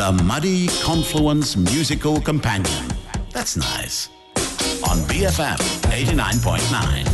The Muddy Confluence Musical Companion. That's nice. On BFM 89.9.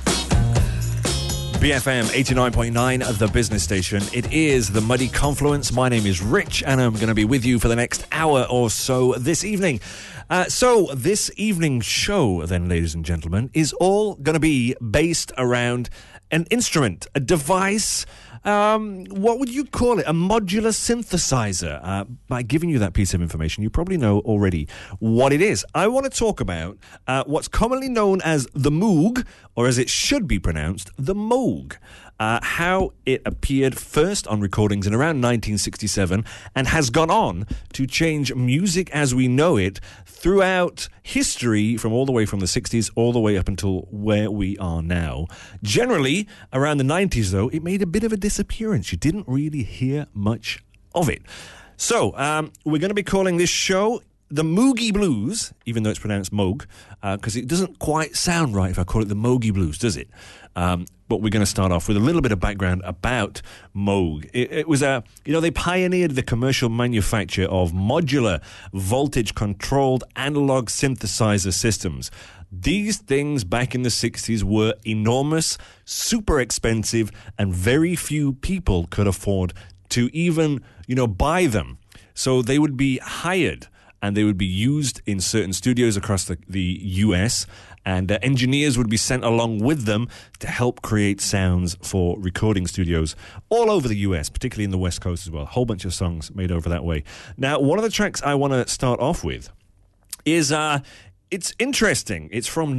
BFM 89.9, the business station. It is the Muddy Confluence. My name is Rich, and I'm going to be with you for the next hour or so this evening. So this evening's show, then, ladies and gentlemen, is all going to be based around an instrument, a device. What would you call it? A modular synthesizer. By giving you that piece of information, you probably know already what it is. I want to talk about what's commonly known as the Moog, or as it should be pronounced, the Moog. How it appeared first on recordings in around 1967 and has gone on to change music as we know it throughout history, from all the way from the 60s all the way up until where we are now. Generally, around the 90s, though, it made a bit of a disappearance. You didn't really hear much of it. So, we're going to be calling this show the Moogie Blues, even though it's pronounced Moog, because it doesn't quite sound right if I call it the Moogie Blues, does it? But we're going to start off with a little bit of background about Moog. It was they pioneered the commercial manufacture of modular, voltage-controlled analog synthesizer systems. These things back in the 60s were enormous, super expensive, and very few people could afford to even, buy them. So they would be hired, and they would be used in certain studios across the US, and engineers would be sent along with them to help create sounds for recording studios all over the US, particularly in the West Coast as well. A whole bunch of songs made over that way. Now, one of the tracks I want to start off with is, it's interesting. It's from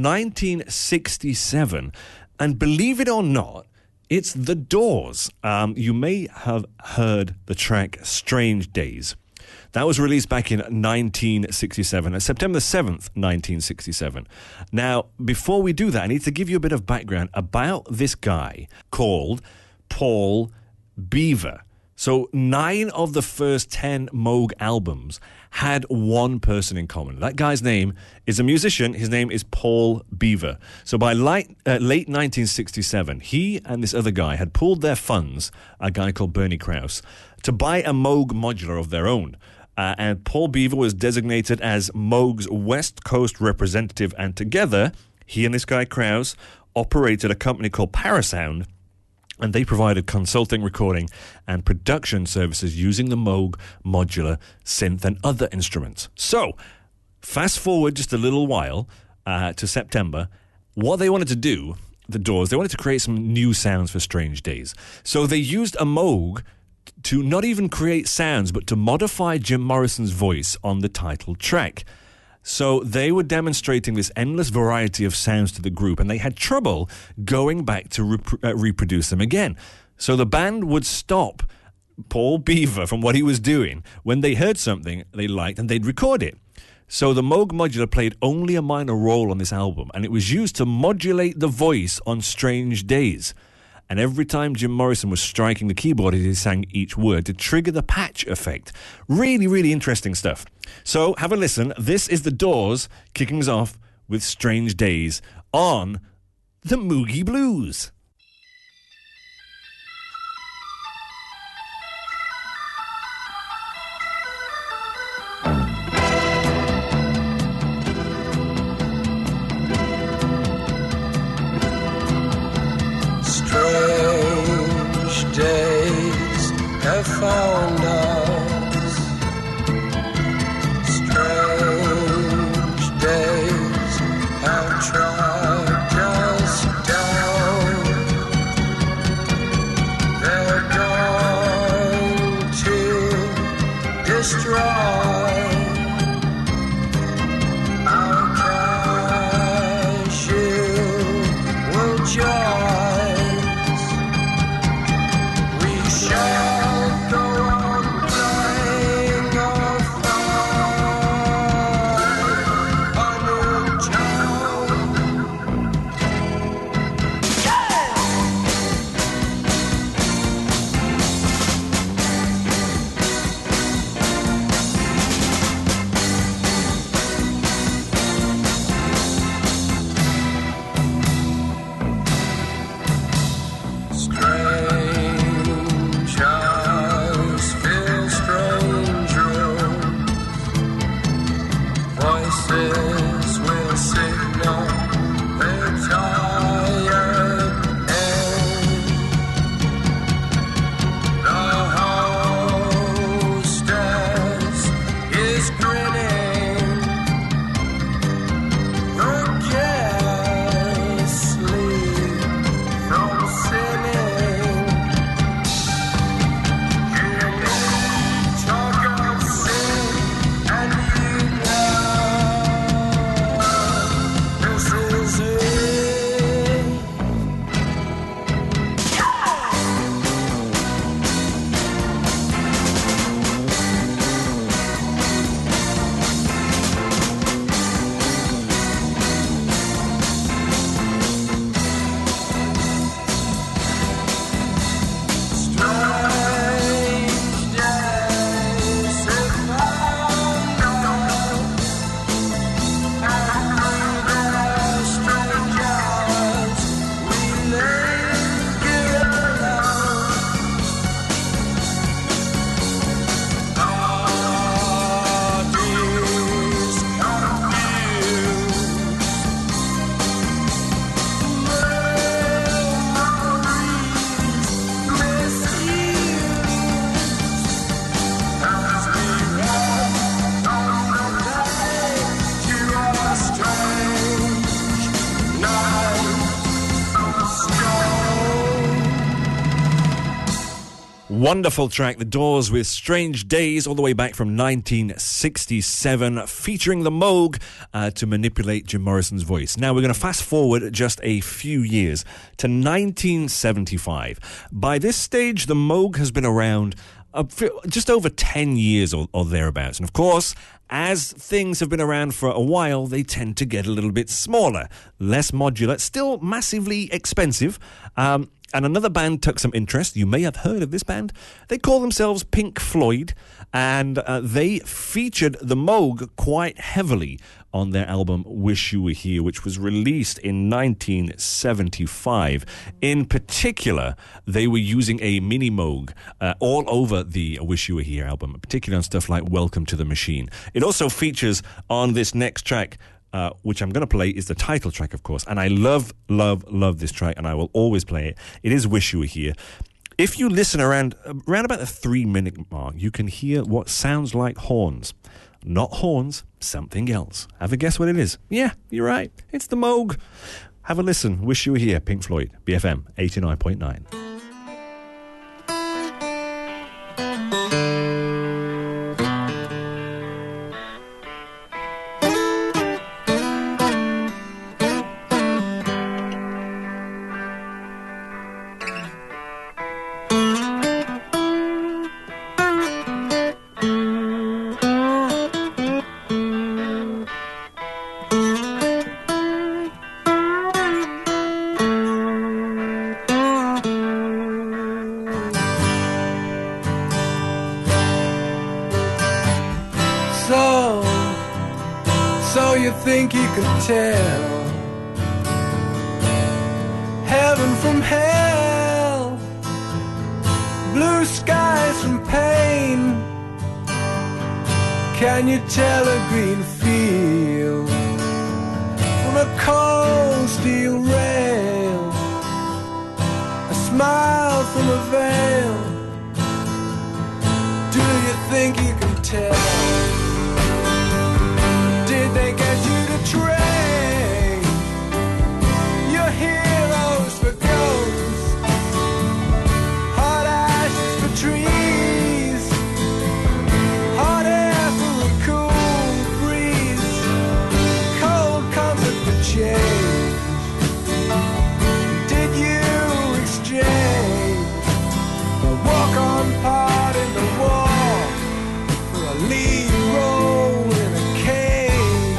1967, and believe it or not, it's The Doors. You may have heard the track Strange Days. That was released back in 1967, September 7th, 1967. Now, before we do that, I need to give you a bit of background about this guy called Paul Beaver. So 9 of the first 10 Moog albums had one person in common. That guy's name is a musician. His name is Paul Beaver. So by late 1967, he and this other guy had pooled their funds, a guy called Bernie Krause, to buy a Moog modular of their own. And Paul Beaver was designated as Moog's West Coast representative, and together, he and this guy Krause operated a company called Parasound, and they provided consulting, recording, and production services using the Moog modular synth and other instruments. So, fast forward just a little while to September. What they wanted to do, the Doors, they wanted to create some new sounds for Strange Days. So they used a Moog to not even create sounds, but to modify Jim Morrison's voice on the title track. So they were demonstrating this endless variety of sounds to the group, and they had trouble going back to reproduce them again. So the band would stop Paul Beaver from what he was doing when they heard something they liked, and they'd record it. So the Moog modular played only a minor role on this album, and it was used to modulate the voice on Strange Days. And every time Jim Morrison was striking the keyboard as he sang each word to trigger the patch effect. Really, really interesting stuff. So have a listen. This is The Doors kicking us off with Strange Days on the Moogie Blues. Days have found us. Strange days have tracked us down. They're going to destroy our crash. You will join. Shall go on playing our fight on a town. Wonderful track, The Doors with Strange Days, all the way back from 1967, featuring the Moog to manipulate Jim Morrison's voice. Now we're going to fast forward just a few years to 1975. By this stage, the Moog has been around just over 10 years or thereabouts. And of course, as things have been around for a while, they tend to get a little bit smaller, less modular, still massively expensive. And another band took some interest. You may have heard of this band. They call themselves Pink Floyd, and they featured the Moog quite heavily on their album Wish You Were Here, which was released in 1975. In particular, they were using a mini Moog all over the Wish You Were Here album, particularly on stuff like Welcome to the Machine. It also features on this next track, which I'm going to play, is the title track, of course. And I love, love, love this track, and I will always play it. It is Wish You Were Here. If you listen around about the 3-minute mark, you can hear what sounds like horns. Not horns, something else. Have a guess what it is? Yeah, you're right. It's the Moog. Have a listen. Wish You Were Here, Pink Floyd, BFM 89.9. So you think you can tell heaven from hell, blue skies from pain? Can you tell a green field from a cold steel rail, a smile from a veil? Do you think you can tell? Did they get you to trade your heroes for ghosts, hot ashes for trees, hot air for a cool breeze, cold comfort for change? Did you exchange a walk-on part in the war for a lead role in a cage?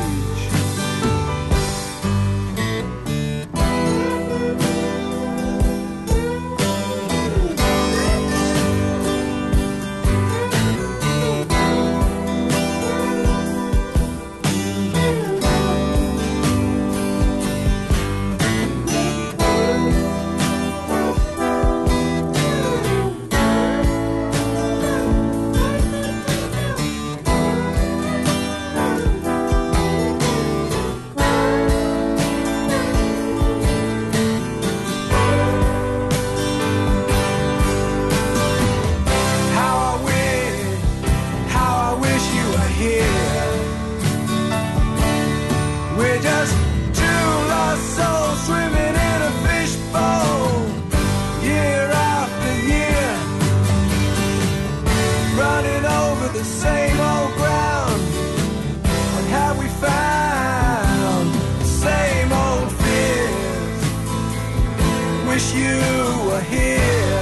How I wish you were here. We're just two lost souls swimming in a fishbowl, year after year, running over the same old ground. What have we found? The same old fears. Wish you were here.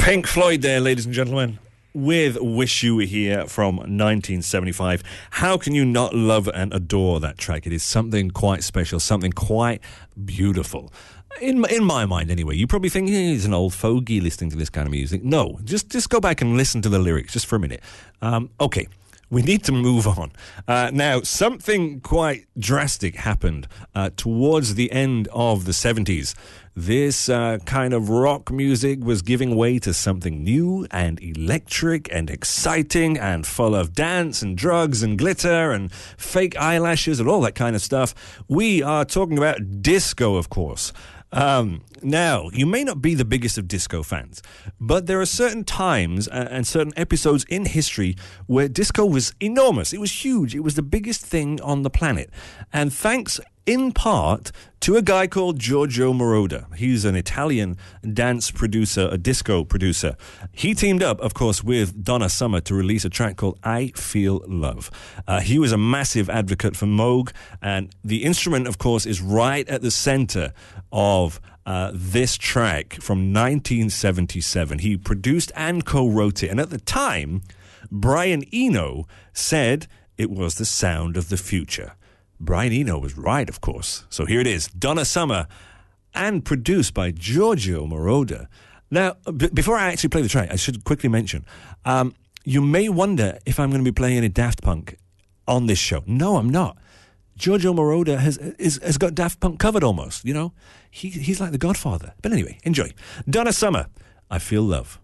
Pink Floyd there, ladies and gentlemen, with Wish You Were Here from 1975. How can you not love and adore that track? It is something quite special, something quite beautiful. In my mind, anyway. You probably think, he's an old fogey listening to this kind of music. No, just go back and listen to the lyrics just for a minute. Okay. We need to move on. Now, something quite drastic happened towards the end of the 70s. This kind of rock music was giving way to something new and electric and exciting and full of dance and drugs and glitter and fake eyelashes and all that kind of stuff. We are talking about disco, of course. Now, you may not be the biggest of disco fans, but there are certain times and certain episodes in history where disco was enormous. It was huge. It was the biggest thing on the planet. And thanks in part to a guy called Giorgio Moroder. He's an Italian dance producer, a disco producer. He teamed up, of course, with Donna Summer to release a track called I Feel Love. He was a massive advocate for Moog, and the instrument, of course, is right at the center of this track from 1977. He produced and co-wrote it, and at the time, Brian Eno said it was the sound of the future. Brian Eno was right, of course. So here it is, Donna Summer, and produced by Giorgio Moroder. Now, before I actually play the track, I should quickly mention, you may wonder if I'm going to be playing any Daft Punk on this show. No, I'm not. Giorgio Moroder has got Daft Punk covered almost, you know. He's like the Godfather. But anyway, enjoy. Donna Summer, I Feel Love.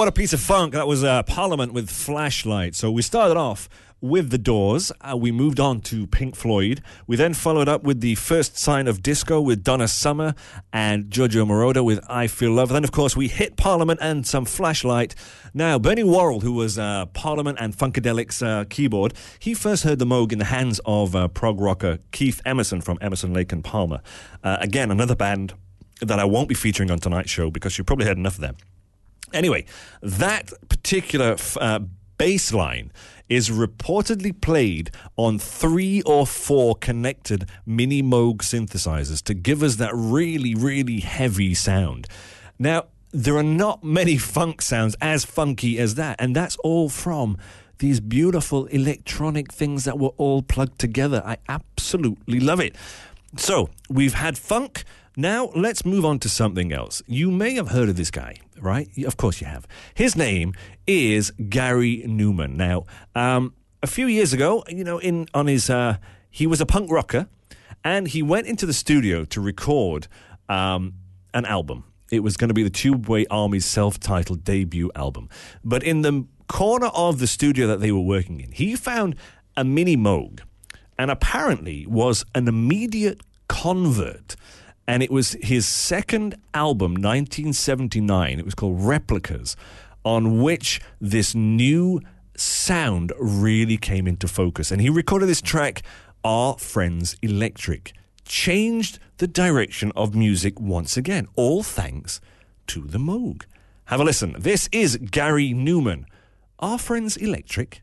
what a piece of funk. That was Parliament with Flashlight. So we started off with The Doors. We moved on to Pink Floyd. We then followed up with the first sign of disco with Donna Summer and Giorgio Moroder with I Feel Love. Then, of course, we hit Parliament and some Flashlight. Now, Bernie Worrell, who was Parliament and Funkadelic's keyboard, he first heard the Moog in the hands of prog rocker Keith Emerson from Emerson, Lake and Palmer. Again, another band that I won't be featuring on tonight's show because you've probably heard enough of them. Anyway, that particular bass line is reportedly played on 3 or 4 connected mini Moog synthesizers to give us that really, really heavy sound. Now, there are not many funk sounds as funky as that, and that's all from these beautiful electronic things that were all plugged together. I absolutely love it. So, we've had funk. Now, let's move on to something else. You may have heard of this guy, right? Of course you have. His name is Gary Newman. Now, a few years ago, you know, he was a punk rocker, and he went into the studio to record an album. It was going to be the Tubeway Army's self-titled debut album. But in the corner of the studio that they were working in, he found a mini Moog, and apparently was an immediate convert. And it was his second album, 1979. It was called Replicas, on which this new sound really came into focus. And he recorded this track, Our Friends Electric. Changed the direction of music once again, all thanks to the Moog. Have a listen. This is Gary Newman, Our Friends Electric.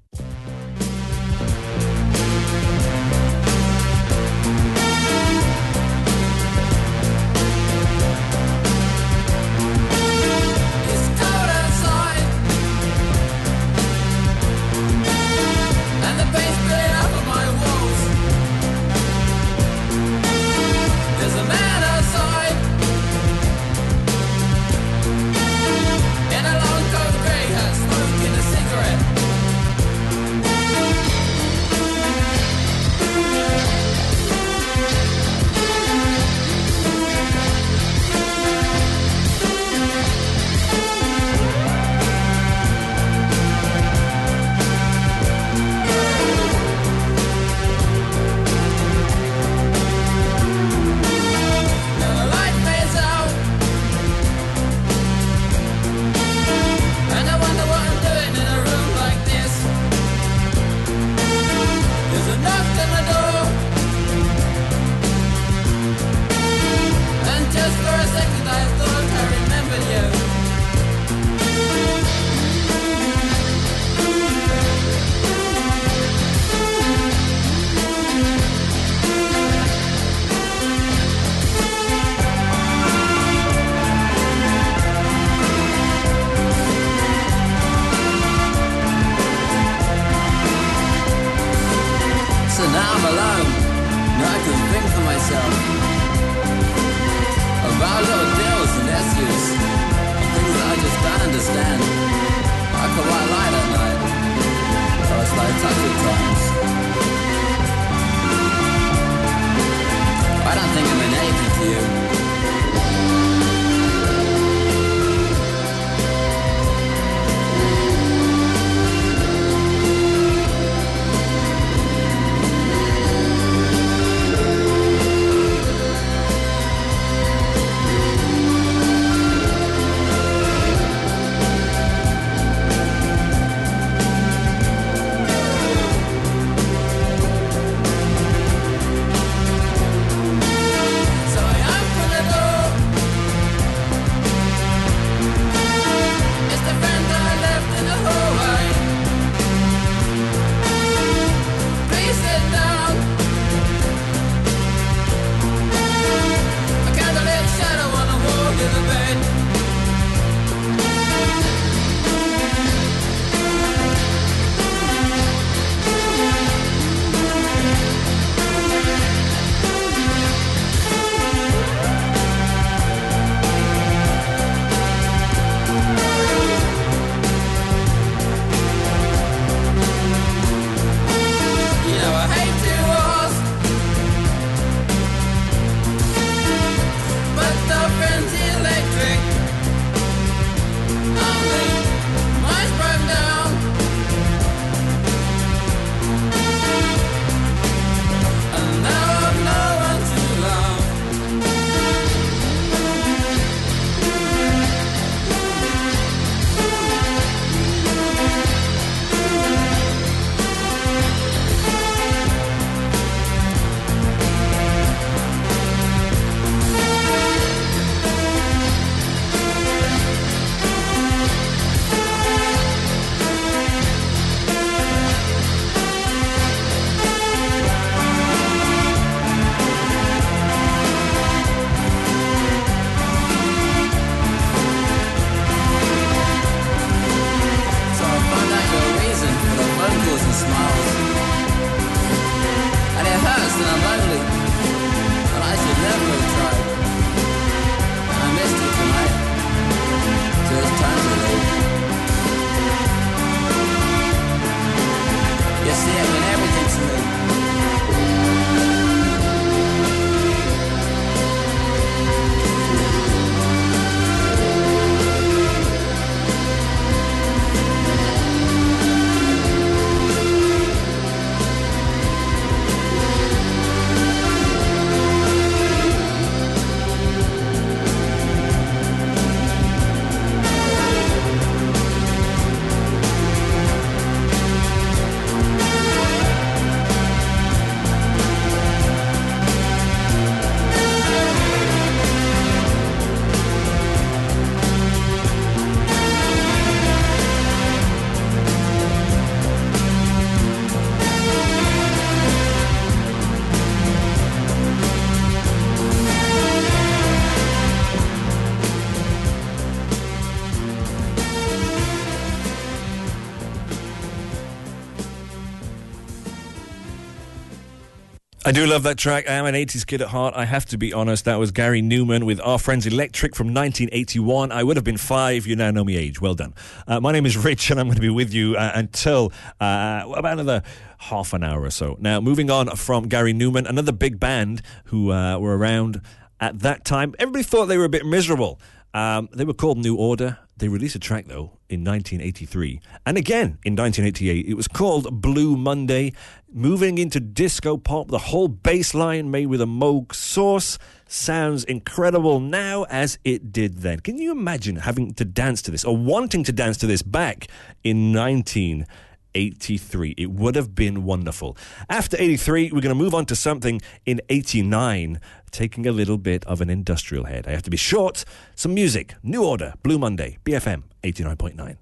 I do love that track. I am an 80s kid at heart. I have to be honest. That was Gary Newman with Our Friends Electric from 1981. I would have been 5. You now know me age. Well done. My name is Rich, and I'm going to be with you until about another half an hour or so. Now, moving on from Gary Newman, another big band who were around at that time. Everybody thought they were a bit miserable. They were called New Order. They released a track, though, in 1983. And again, in 1988, it was called Blue Monday. Moving into disco pop, the whole bass line made with a Moog Source sounds incredible now as it did then. Can you imagine having to dance to this or wanting to dance to this back in 1983? It would have been wonderful. After 83, we're going to move on to something in 89, taking a little bit of an industrial head. I have to be short. Some music. New Order, Blue Monday, BFM 89.9.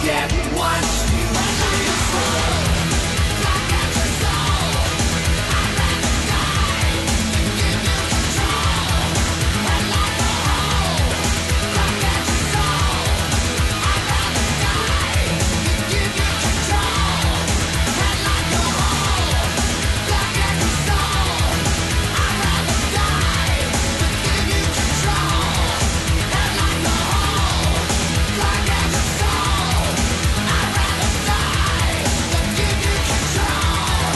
get what you deserve. Look at your soul. I'd rather die than give you control. And like a hole. Look at your soul. I'd rather die than give you control. And like a hole. Look at your soul. I'd rather die than give you control. And like a hole. Look at your soul. I'd rather die than give you control.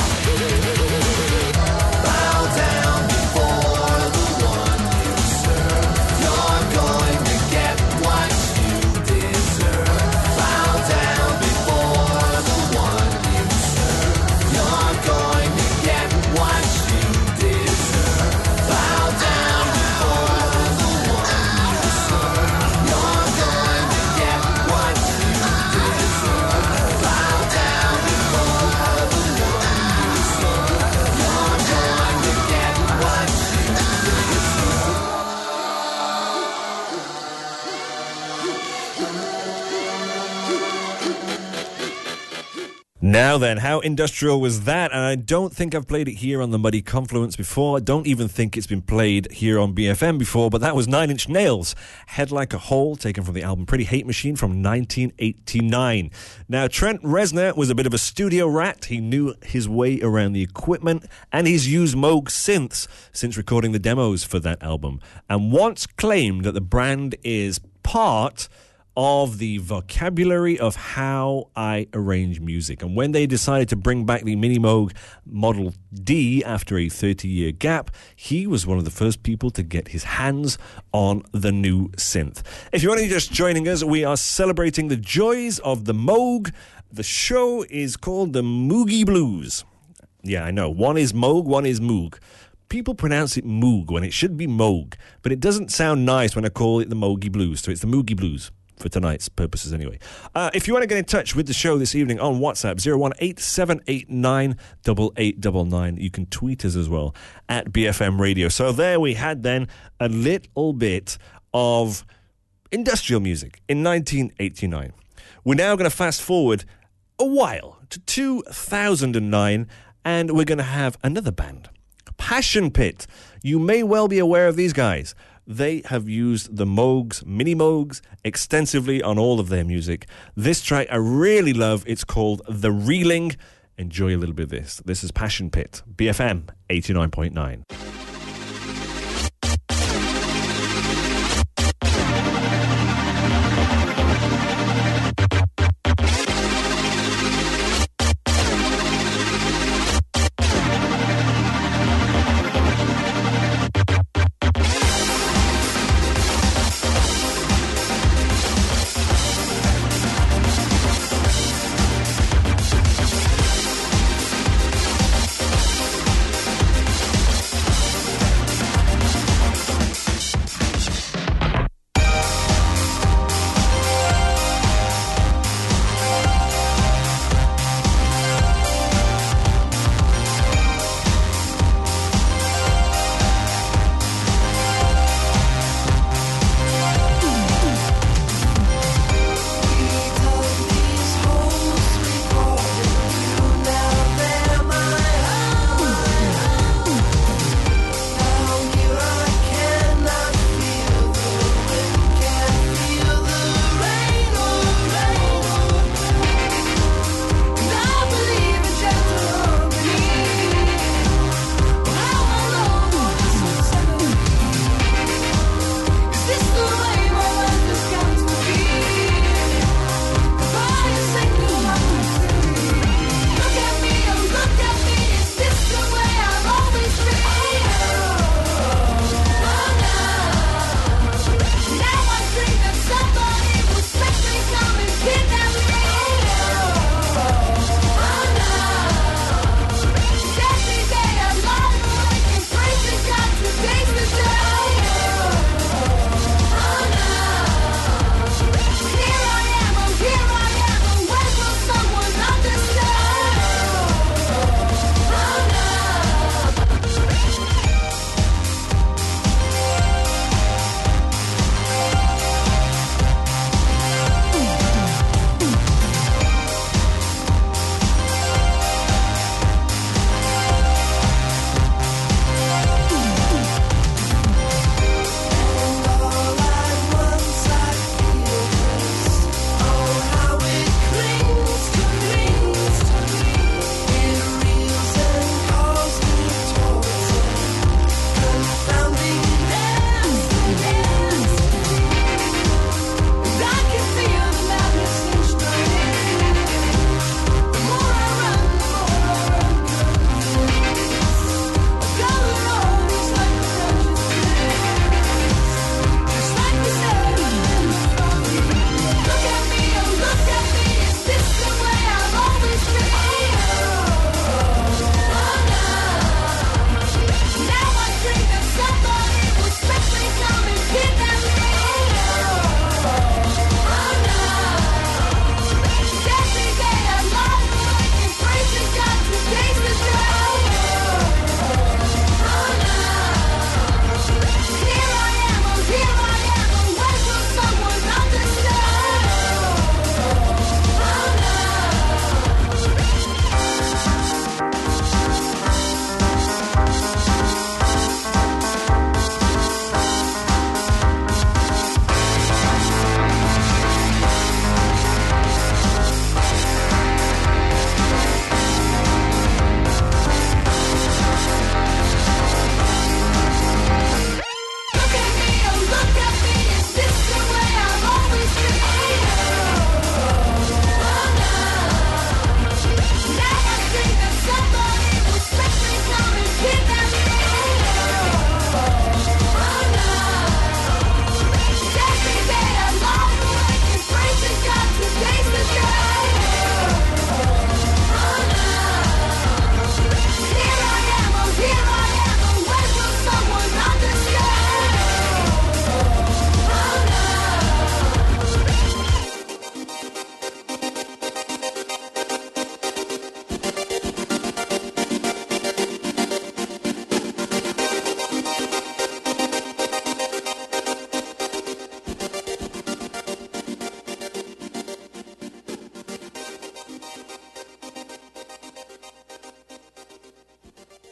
Bow down before the one you serve. You're going to get what you deserve. Bow down before the one you serve. You're going to get what you deserve. Bow down before the one you serve. You're going to get what you deserve. Bow down before the one you serve. You're going to get what you Now then, how industrial was that? And I don't think I've played it here on the Muddy Confluence before. I don't even think it's been played here on BFM before, but that was Nine Inch Nails, Head Like a Hole, taken from the album Pretty Hate Machine from 1989. Now, Trent Reznor was a bit of a studio rat. He knew his way around the equipment, and he's used Moog synths since recording the demos for that album, and once claimed that the brand is part of the vocabulary of how I arrange music. And when they decided to bring back the Mini Moog Model D after a 30-year gap, he was one of the first people to get his hands on the new synth. If you're only just joining us, we are celebrating the joys of the Moog. The show is called the Moogie Blues. Yeah, I know. One is Moog, one is Moog. People pronounce it Moog when it should be Moog, but it doesn't sound nice when I call it the Moogie Blues, so it's the Moogie Blues. For tonight's purposes anyway. If you want to get in touch with the show this evening on WhatsApp, 018-789-8899. You can tweet us as well at BFM Radio. So there we had then a little bit of industrial music in 1989. We're now going to fast forward a while to 2009, and we're going to have another band, Passion Pit. You may well be aware of these guys. They have used the Moogs, Mini Moogs, extensively on all of their music. This track I really love. It's called The Reeling. Enjoy a little bit of this. This is Passion Pit, BFM 89.9.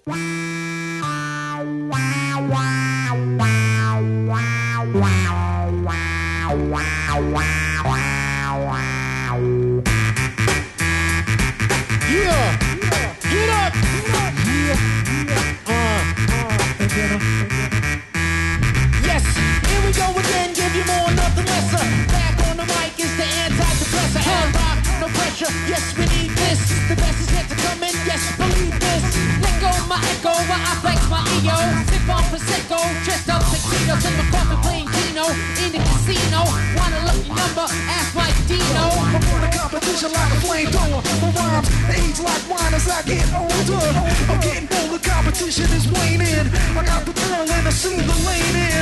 Yes, here we go again, give you more, nothing lesser. Back on the mic is the antidepressant. Hand rock, no pressure, yes, we need this. The best is yet to come in, yes, believe this. Let go my echo, while I flex my ego. Sip on Prosecco, dressed up tuxedos in my coffin playing Keno. In the casino, want a lucky number, ask Mike Dino. I'm on the competition like a flamethrower. My rhymes age like wine as I get older. I'm getting bolder, competition is waning. I got the ball and I see the lane in.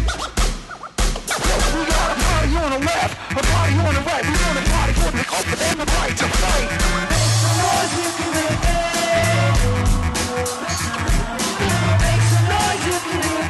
We got a party on the left, a party on the right. We want a party for the open and the right to fight. Make some noise if you do it. Make some noise if you do it.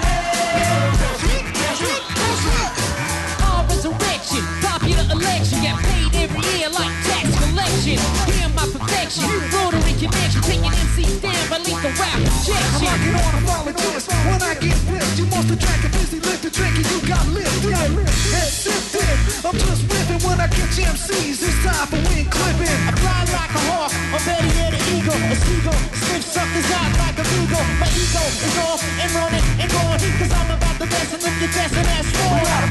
All resurrection, popular election, get paid every year like tax collection. Hear my perfection, rotary connection, taking MCs down by lethal rap I'm injection. rocking on a volunteers. When I get whipped, you must have drank a busy lift, a drink and you got lifted. And sifted. I'm just whipping when I catch MCs. It's time for wing clipping. I fly like a hawk, or better yet an eagle, a seagull, sniff suckers out like a beagle. My ego is off and running and going, cause I'm about the best and if you're best and that's wrong.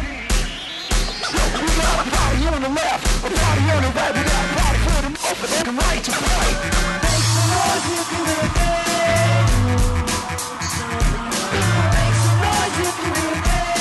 We got a party on the left, a party on the right. We got a party for them open and the right to fight. Make some noise if you do it. Make some noise if you do it.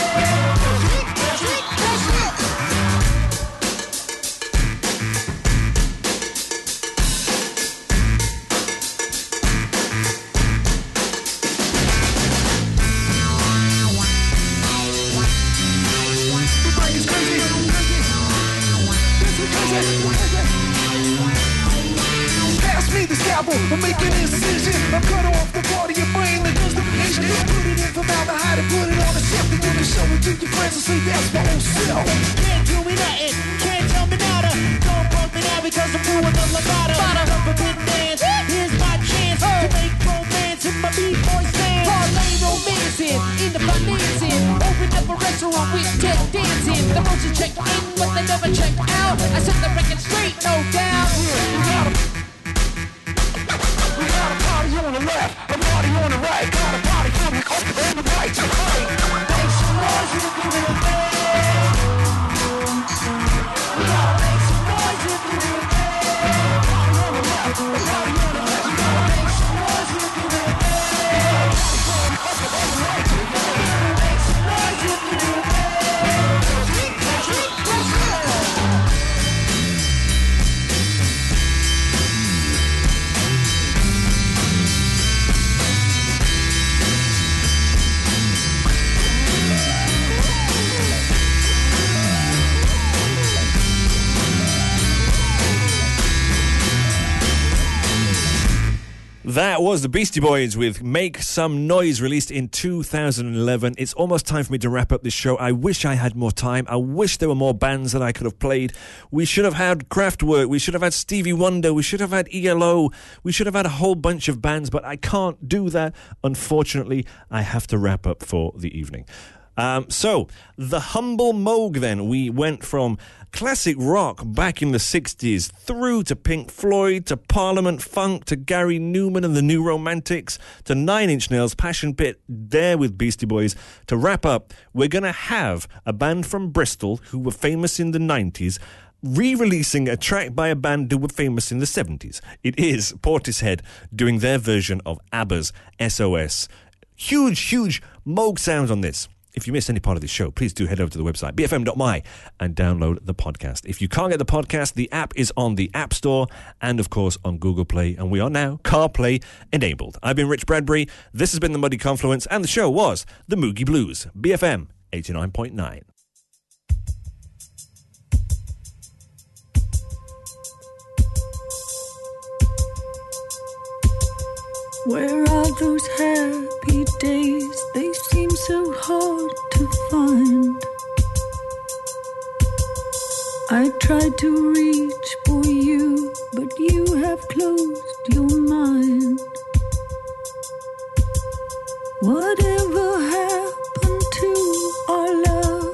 Pass me the scalpel, I'm making an incision. I'm cut off the part of your brain that does the patient. Put it in formaldehyde and put it on a shelf. Then you can show it to your friends and say that's my own self. Can't do me nothing, can't tell me nada. Don't punk me now because I'm doing the Levada. Rubber bit dance, here's my chance to make romance in my B-boy stand. Parlay romancing, in the financing. Open up a restaurant with tech dancing. The roads are checked in, but they never check out. I set the record straight, no doubt. We got a party on the left, a party on the right. Got a party for the open and the right to fight. Make some noise if you do it. We gotta make some noise if you do it. Party on the left, a party on the right. We gotta make some noise if you do it. Open and the right to fight. Make some noise if you do it. That was the Beastie Boys with Make Some Noise, released in 2011. It's almost time for me to wrap up this show. I wish I had more time. I wish there were more bands that I could have played. We should have had Kraftwerk. We should have had Stevie Wonder. We should have had ELO. We should have had a whole bunch of bands, but I can't do that. Unfortunately, I have to wrap up for the evening. So, the Humble Moog then. We went from classic rock back in the 60s through to Pink Floyd, to Parliament Funk, to Gary Newman and the New Romantics, to Nine Inch Nails, Passion Pit, there with Beastie Boys. To wrap up, we're going to have a band from Bristol who were famous in the 90s re-releasing a track by a band who were famous in the 70s. It is Portishead doing their version of ABBA's SOS. Huge Moog sounds on this. If you missed any part of this show, please do head over to the website, bfm.my, and download the podcast. If you can't get the podcast, the app is on the App Store and, of course, on Google Play. And we are now CarPlay enabled. I've been Rich Bradbury. This has been The Muddy Confluence. And the show was The Moogie Blues, BFM 89.9. Where are those happy days? They seem so hard to find. I tried to reach for you, but you have closed your mind. Whatever happened to our love?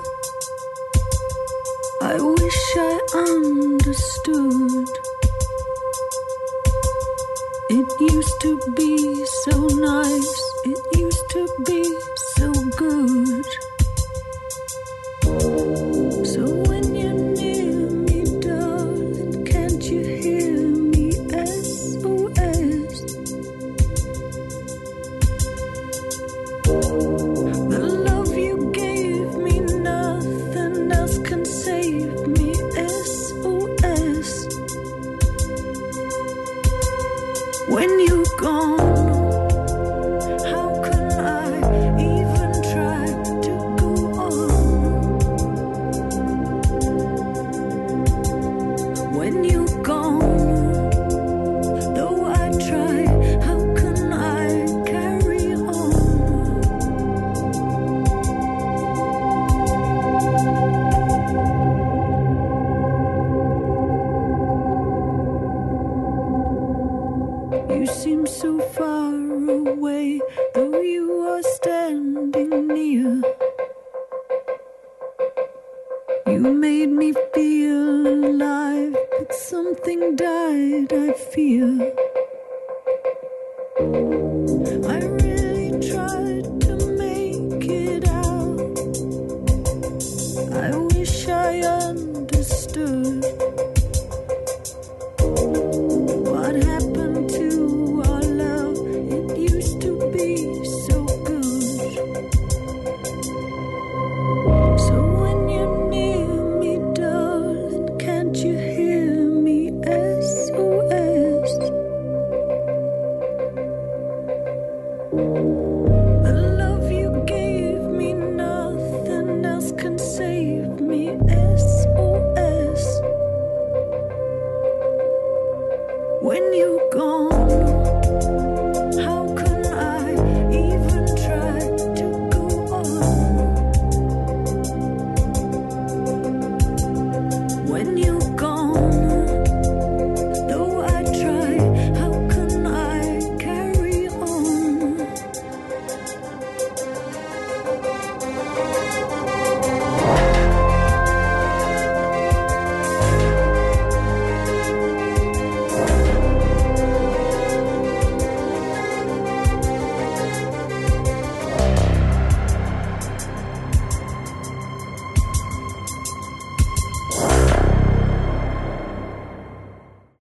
I wish I understood. It used to be so nice. It used to be so good. So when you're near me, darling, can't you hear me? SOS. The love you gave me, nothing else can save me. SOS. When you're gone, how can I even try to go on? When you're gone, though I try, how can I carry on? You seem so far away, though you are standing near. You made me feel alive, but something died, I fear.